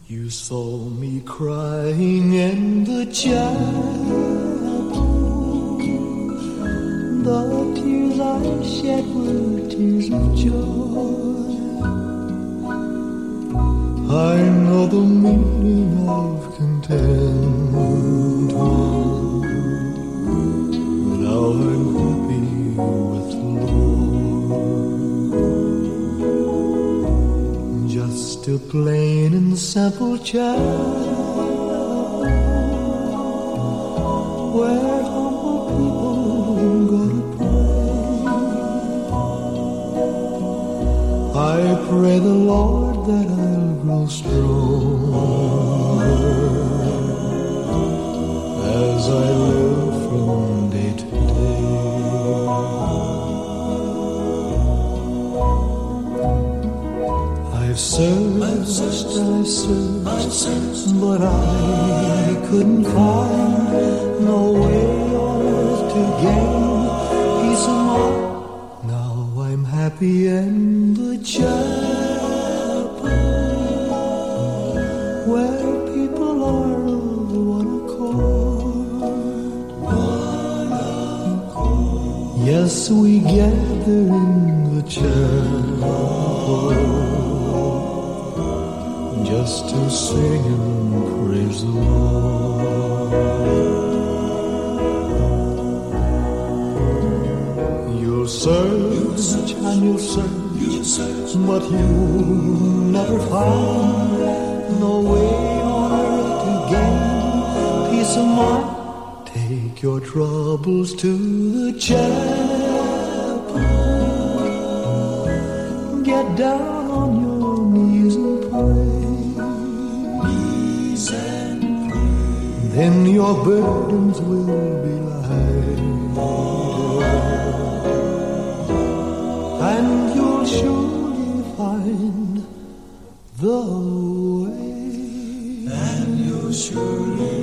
You saw me crying in the chapel. The tears I shed were tears of joy. I know the meaning of contentment. Now I'm happy with the Lord. Just a plain and simple child, where humble people go to pray. I pray the Lord that I'll grow stronger as I live from day to day. I've searched, but I couldn't find no way on earth to gain peace of mind. Now I'm happy in the chapel, where people are of one accord. Yes, we gather in the chapel just to sing and praise the Lord. You'll search and you'll search, but you'll never find no way on earth to gain peace of mind. Take your troubles to the chapel. Get down on your knees and pray. Then your burdens will be lighter, and you'll surely find the way. And you'll surely